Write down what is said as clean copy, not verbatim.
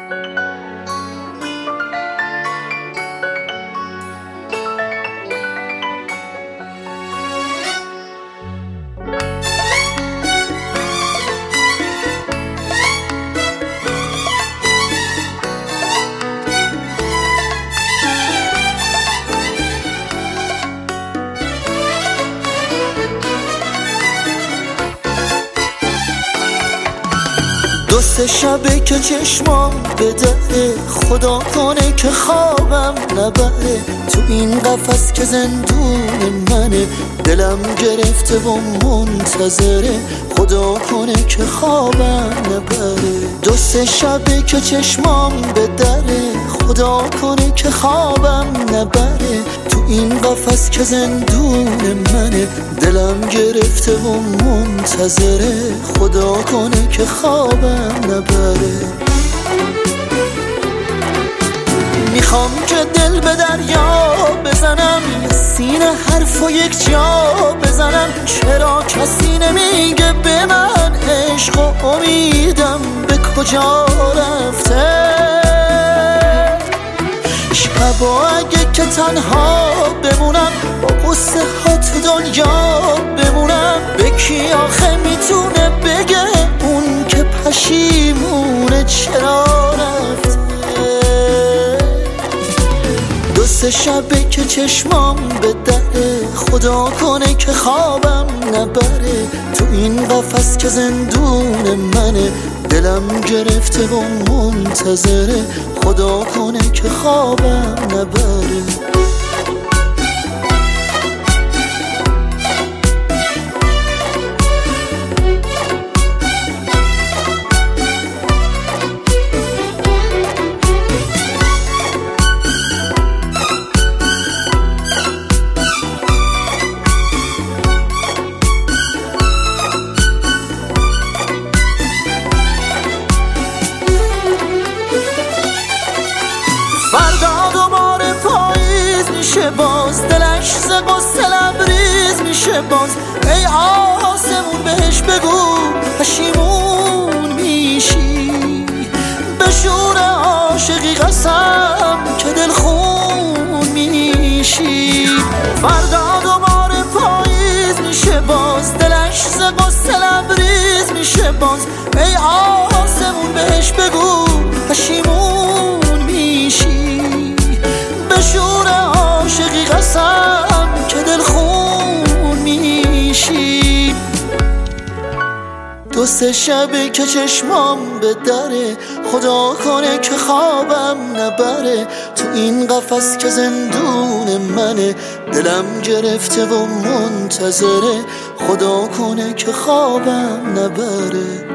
دو سه شبه که چشمام به دره، خدا کنه که خوابم نبره. تو این قفس که زندون منه، دلم گرفته و منتظره، خدا کنه که خوابم نبره. دو سه شبه که چشمام به دره، خدا کنه که خوابم نبره. تو این قفس که زندون منه، دلم گرفته و منتظره، خدا کنه که خوابم نبره. میخوام که دل به دریا بزنم، یه سینه حرف و یک جا بزنم. چرا کسی نمیگه به من عشق و امیدم به کجا رفته؟ شبا اگه که تنها بمونم، با قصه ها تو دنیا بمونم، به کی آخه میتونه بگه اون که پشیمونه چرا رفته؟ دو سه شبه که چشمام به دره، خدا کنه که خوابم نبره. تو این قفس که زندون منه، دلم گرفته و منتظره، خدا کنه که خوابم نبره. فردا دوباره پاییز میشه باز، دلش ز غصه لبریز میشه باز. ای آسمون بهش بگو پشیمون میشی، به شور عاشقی قسم که دلخون میشی. فردا دوباره پاییز میشه باز، دلش ز غصه لبریز میشه باز. ای آسمون بهش بگو پشیمون میشی، به شور عاشقی قسم که دلخون میشی. دو سه شبه که چشمام به دره، خدا کنه که خوابم نبره. تو این قفس که زندون منه، دلم گرفته و منتظره، خدا کنه که خوابم نبره.